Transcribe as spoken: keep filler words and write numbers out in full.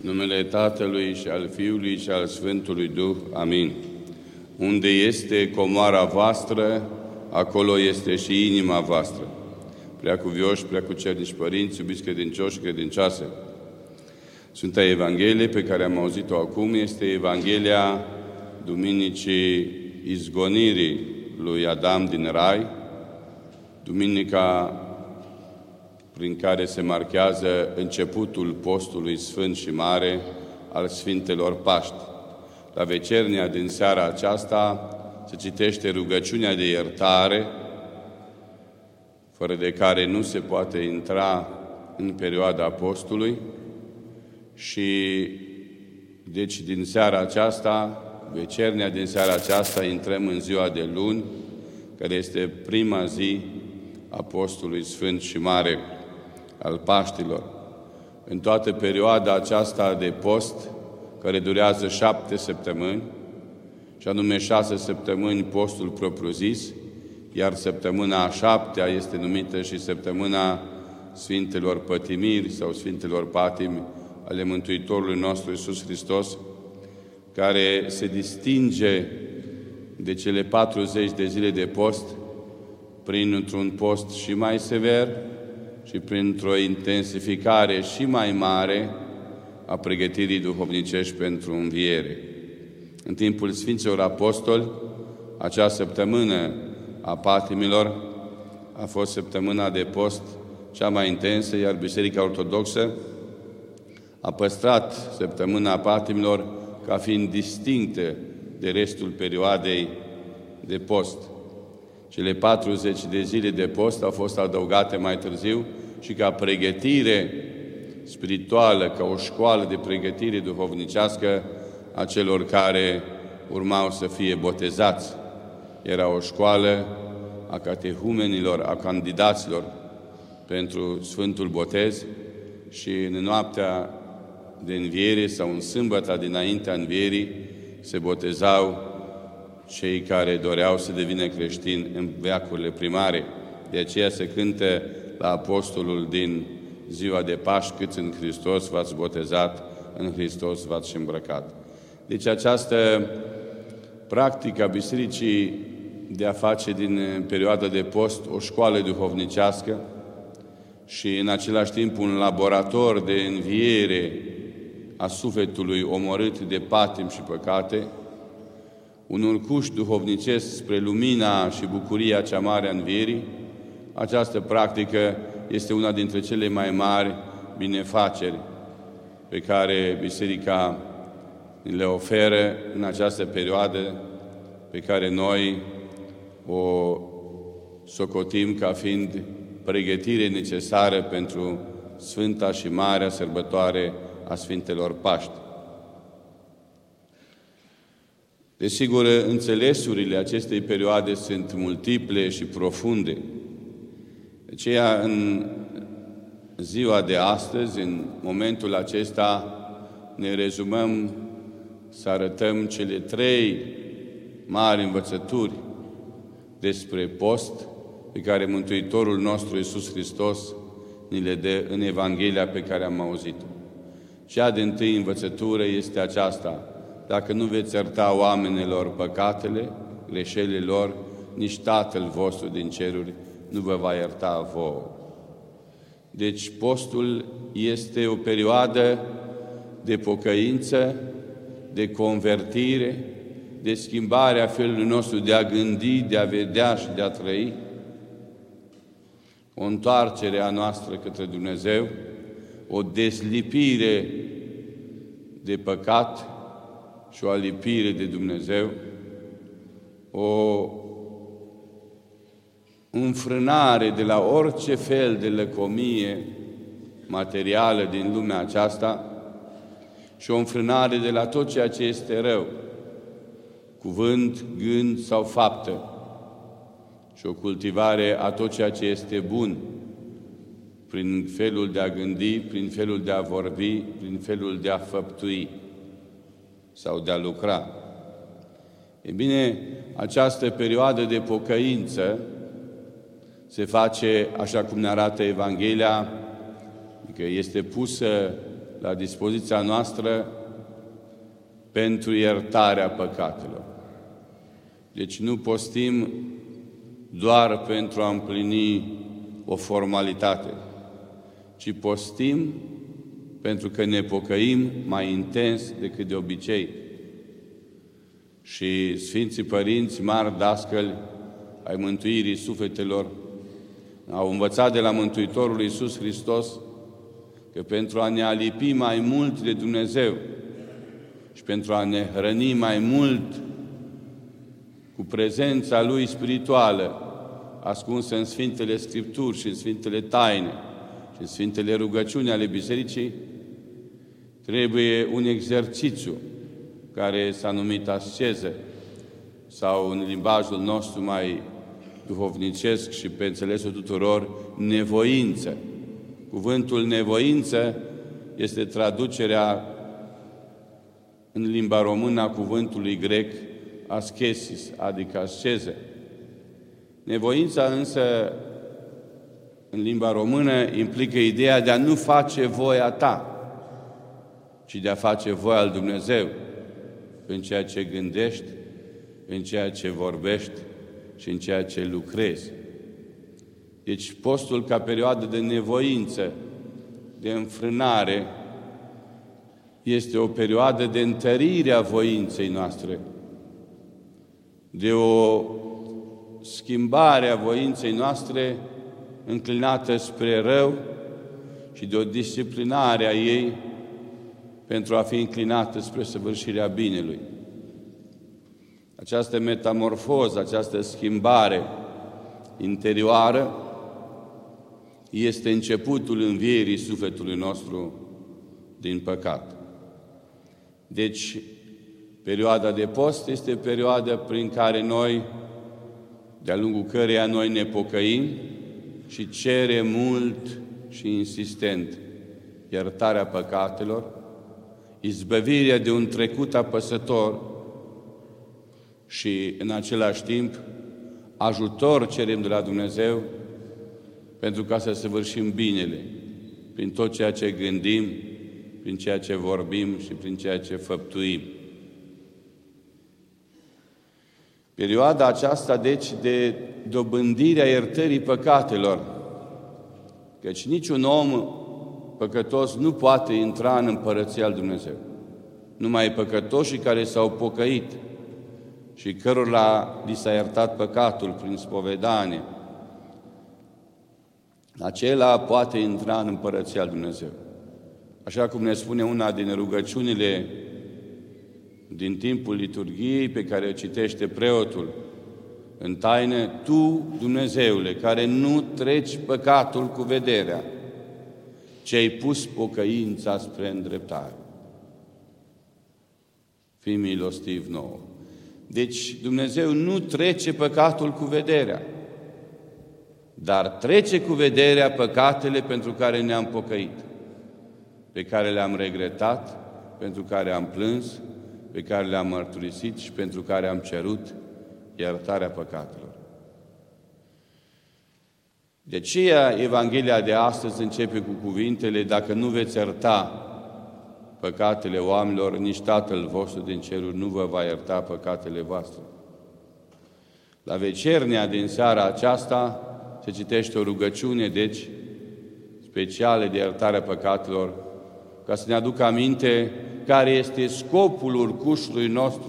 numele Tatălui și al Fiului și al Sfântului Duh. Amin. Unde este comoara voastră, acolo este și inima voastră. Preacuvioși, preacucernici părinți, iubiți credincioși și credincioase, Sfânta Evanghelie pe care am auzit-o acum este Evanghelia Duminicii izgonirii lui Adam din Rai, duminica prin care se marchează începutul postului sfânt și mare al Sfintelor Paști. La vecernia din seara aceasta se citește rugăciunea de iertare, fără de care nu se poate intra în perioada postului, și deci din seara aceasta, vecernia din seara aceasta, intrăm în ziua de luni, care este prima zi a postului sfânt și mare al Paștilor. În toată perioada aceasta de post, care durează șapte săptămâni, și anume șase săptămâni postul propriu-zis, iar săptămâna a șaptea este numită și săptămâna Sfintelor Pătimiri sau Sfintelor Patimi ale Mântuitorului nostru Iisus Hristos, care se distinge de cele patruzeci de zile de post printr-un post și mai sever și printr-o intensificare și mai mare a pregătirii duhovnicești pentru înviere. În timpul Sfinților Apostoli, acea săptămână a patimilor a fost săptămâna de post cea mai intensă, iar Biserica Ortodoxă a păstrat săptămâna patimilor ca fiind distinctă de restul perioadei de post. Cele patruzeci de zile de post au fost adăugate mai târziu și ca pregătire spirituală, ca o școală de pregătire duhovnicească a celor care urmau să fie botezați. Era o școală a catehumenilor, a candidaților pentru Sfântul Botez, și în noaptea de înviere sau în sâmbăta dinaintea învierii se botezau cei care doreau să devină creștini în veacurile primare. De aceea se cântă la apostolul din ziua de Paști: câți în Hristos v-ați botezat, în Hristos v-ați și îmbrăcat. Deci această practică a Bisericii de a face din perioada de post o școală duhovnicească și în același timp un laborator de înviere a sufletului omorât de patim și păcate, un urcuș duhovnicesc spre lumina și bucuria cea mare a învierii, această practică este una dintre cele mai mari binefaceri pe care Biserica le oferă în această perioadă pe care noi o socotim ca fiind pregătire necesară pentru Sfânta și Marea Sărbătoare a Sfintelor Paști. Desigur, înțelesurile acestei perioade sunt multiple și profunde. De aceea, în ziua de astăzi, în momentul acesta, ne rezumăm să arătăm cele trei mari învățături despre post pe care Mântuitorul nostru Iisus Hristos ni le dă în Evanghelia pe care am auzit-o. Cea de întâi învățătură este aceasta: dacă nu veți ierta oamenilor păcatele, greșelile lor, nici Tatăl vostru din ceruri nu vă va ierta vouă. Deci postul este o perioadă de pocăință, de convertire, de schimbare a felului nostru de a gândi, de a vedea și de a trăi, o întoarcere a noastră către Dumnezeu, o dezlipire de păcat și o alipire de Dumnezeu, o înfrânare de la orice fel de lăcomie materială din lumea aceasta și o înfrânare de la tot ceea ce este rău, cuvânt, gând sau faptă, și o cultivare a tot ceea ce este bun, prin felul de a gândi, prin felul de a vorbi, prin felul de a făptui sau de a lucra. E bine, această perioadă de pocăință se face așa cum ne arată Evanghelia, că este pusă la dispoziția noastră pentru iertarea păcatelor. Deci nu postim doar pentru a împlini o formalitate, ci postim pentru că ne pocăim mai intens decât de obicei. Și Sfinții Părinți, mari dascăli ai mântuirii sufletelor, au învățat de la Mântuitorul Iisus Hristos că pentru a ne alipi mai mult de Dumnezeu și pentru a ne hrăni mai mult cu prezența Lui spirituală, ascunsă în Sfintele Scripturi și în Sfintele Taine și în Sfintele Rugăciuni ale Bisericii, trebuie un exercițiu care s-a numit asceză, sau în limbajul nostru mai duhovnicesc și pe înțelesul tuturor, nevoință. Cuvântul nevoință este traducerea în limba română a cuvântului grec ascesis, adică asceză. Nevoința însă, în limba română, implică ideea de a nu face voia ta, ci de a face voia lui Dumnezeu în ceea ce gândești, în ceea ce vorbești și în ceea ce lucrezi. Deci postul ca perioadă de nevoință, de înfrânare, este o perioadă de întărire a voinței noastre, de o schimbare a voinței noastre înclinată spre rău și de o disciplinare a ei pentru a fi înclinată spre săvârșirea binelui. Această metamorfoză, această schimbare interioară este începutul învierii sufletului nostru din păcat. Deci, perioada de post este perioada prin care noi, de-a lungul căreia noi ne pocăim și cerem mult și insistent iertarea păcatelor, izbăvirea de un trecut apăsător și, în același timp, ajutor cerem de la Dumnezeu pentru ca să săvârșim binele prin tot ceea ce gândim, prin ceea ce vorbim și prin ceea ce făptuim. Perioada aceasta, deci, de dobândirea iertării păcatelor, căci niciun om păcătos nu poate intra în Împărăția lui Dumnezeu. Numai păcătoșii care s-au pocăit și cărora li s-a iertat păcatul prin spovedanie, acela poate intra în Împărăția lui Dumnezeu. Așa cum ne spune una din rugăciunile din timpul liturghiei pe care o citește preotul în taină: Tu, Dumnezeule, care nu treci păcatul cu vederea, ce-ai pus pocăința spre îndreptare. Fii milostiv nouă. Deci Dumnezeu nu trece păcatul cu vederea, dar trece cu vederea păcatele pentru care ne-am pocăit, pe care le-am regretat, pentru care am plâns, pe care le-am mărturisit și pentru care am cerut iertarea păcatelor. De aceea, Evanghelia de astăzi începe cu cuvintele: dacă nu veți ierta păcatele oamenilor, nici Tatăl vostru din ceruri nu vă va ierta păcatele voastre. La vecernia din seara aceasta se citește o rugăciune, deci, specială de iertarea păcatelor, ca să ne aducă aminte care este scopul urcușului nostru